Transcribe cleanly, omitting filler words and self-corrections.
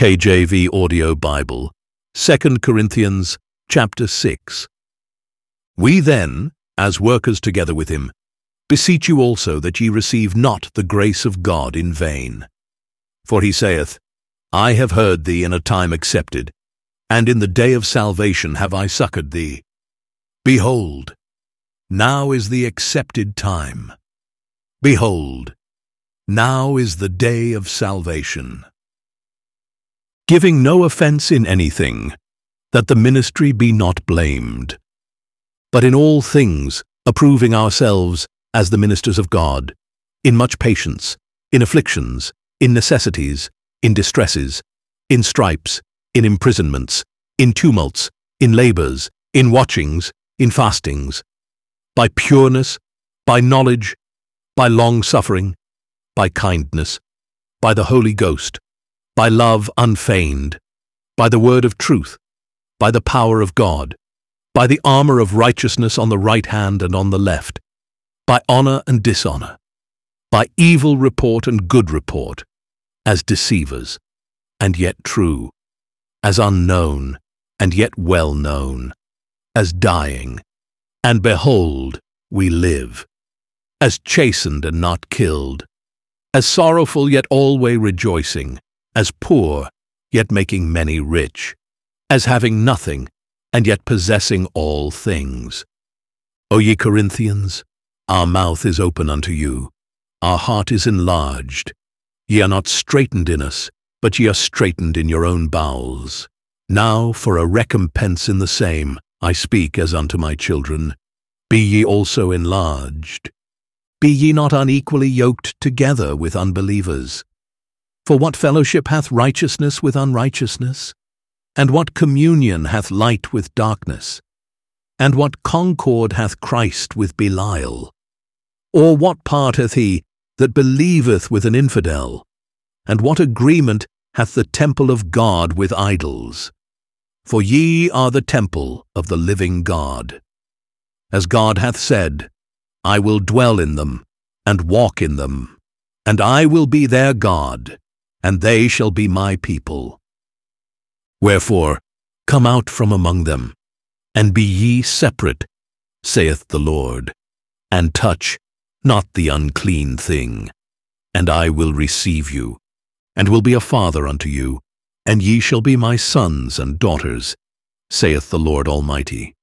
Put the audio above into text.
KJV Audio Bible, 2 Corinthians chapter 6. We then, as workers together with him, beseech you also that ye receive not the grace of God in vain. For he saith, I have heard thee in a time accepted, and in the day of salvation have I succored thee. Behold, now is the accepted time. Behold, now is the day of salvation. Giving no offense in anything, that the ministry be not blamed, but in all things approving ourselves as the ministers of God, in much patience, in afflictions, in necessities, in distresses, in stripes, in imprisonments, in tumults, in labors, in watchings, in fastings, by pureness, by knowledge, by long-suffering, by kindness, by the Holy Ghost, by love unfeigned, by the word of truth, by the power of God, by the armor of righteousness on the right hand and on the left, by honor and dishonor, by evil report and good report, as deceivers, and yet true, as unknown, and yet well known, as dying, and behold, we live, as chastened and not killed, as sorrowful yet always rejoicing, as poor, yet making many rich, as having nothing, and yet possessing all things. O ye Corinthians, our mouth is open unto you, our heart is enlarged. Ye are not straitened in us, but ye are straitened in your own bowels. Now for a recompense in the same, I speak as unto my children, be ye also enlarged. Be ye not unequally yoked together with unbelievers. For what fellowship hath righteousness with unrighteousness? And what communion hath light with darkness? And what concord hath Christ with Belial? Or what part hath he that believeth with an infidel? And what agreement hath the temple of God with idols? For ye are the temple of the living God. As God hath said, I will dwell in them, and walk in them, and I will be their God, and they shall be my people. Wherefore, come out from among them, and be ye separate, saith the Lord, and touch not the unclean thing, and I will receive you, and will be a father unto you, and ye shall be my sons and daughters, saith the Lord Almighty.